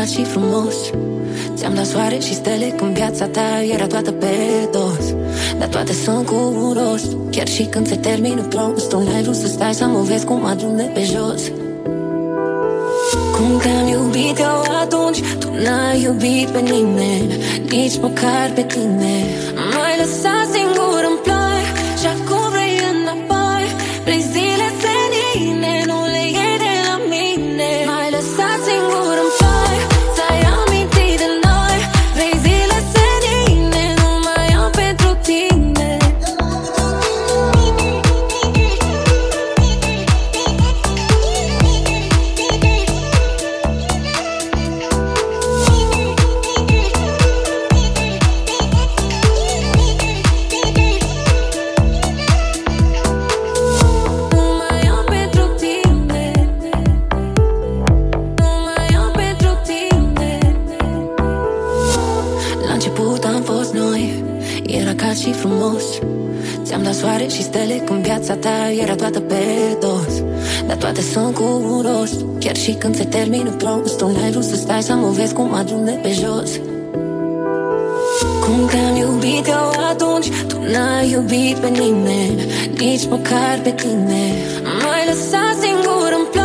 cald și frumos. Ți-am dat soare și stele când viața ta era toată pe dos. Dar toate sunt cu rost. Chiar și când se termină prost, tu n-ai vrut să stai să mă vezi cum ajung de pe jos. Cum te-am iubit eu atunci, tu n-ai iubit pe nimeni, nici măcar pe tine. M-ai lăsat singur în ploi și acum vrei înapoi. Vrei zile senine, nu le iei de la mine. M-ai lăsat singur în ploi, ți-ai amintit de noi. Vrei zile senine, nu mai am pentru tine. Și frumos. Ți-am dat soare și stele când viața ta era toată pe dos. Dar toate sunt cu rost. Chiar și când se termină prost, tu n-ai vrut să stai să mă vezi cum ajung de pe jos. Cum te-am iubit eu atunci, tu n-ai iubit pe nimeni, nici măcar pe tine. M-ai lăsat singur în ploi